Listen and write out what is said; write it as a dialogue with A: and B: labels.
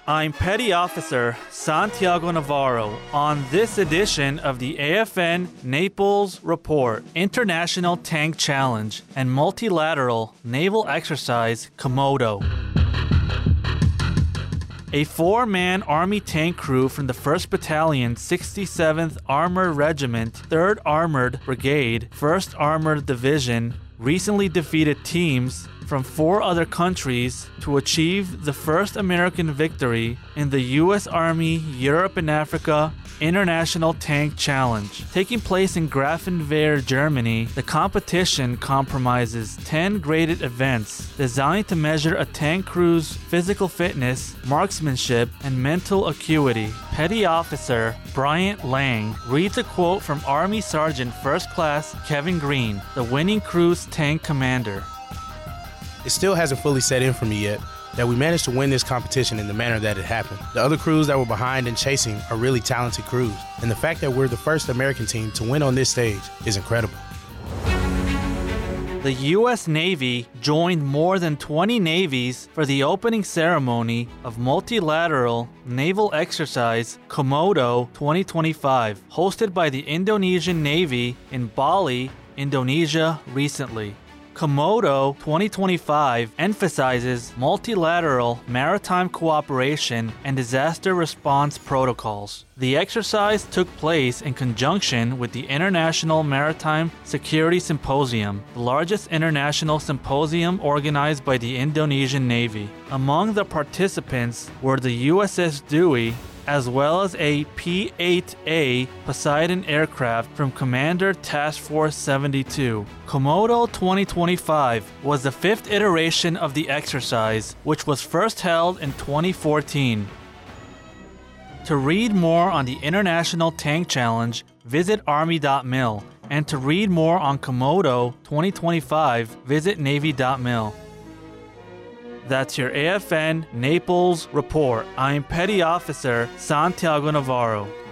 A: I'm Petty Officer Santiago Navarro on this edition of the AFN Naples Report, International Tank Challenge, and Multilateral Naval Exercise Komodo. A 4-man Army tank crew from the 1st Battalion, 67th Armored Regiment, 3rd Armored Brigade, 1st Armored Division recently defeated teams from 4 other countries to achieve the first American victory in the U.S. Army Europe and Africa International Tank Challenge. Taking place in Grafenwehr, Germany, the competition comprises 10 graded events designed to measure a tank crew's physical fitness, marksmanship, and mental acuity. Petty Officer Bryant Lang reads a quote from Army Sergeant First Class Kevin Green, the winning crew's tank commander.
B: It still hasn't fully set in for me yet that we managed to win this competition in the manner that it happened. The other crews that were behind and chasing are really talented crews, and the fact that we're the first American team to win on this stage is incredible.
A: The U.S. Navy joined more than 20 navies for the opening ceremony of Multilateral Naval Exercise Komodo 2025, hosted by the Indonesian Navy in Bali, Indonesia recently. Komodo 2025 emphasizes multilateral maritime cooperation and disaster response protocols. The exercise took place in conjunction with the International Maritime Security Symposium, the largest international symposium organized by the Indonesian Navy. Among the participants were the USS Dewey, as well as a P-8A Poseidon aircraft from Commander Task Force 72. Komodo 2025 was the 5th iteration of the exercise, which was first held in 2014. To read more on the International Tank Challenge, visit Army.mil, and to read more on Komodo 2025, visit Navy.mil. That's your AFN Naples Report. I'm Petty Officer Santiago Navarro.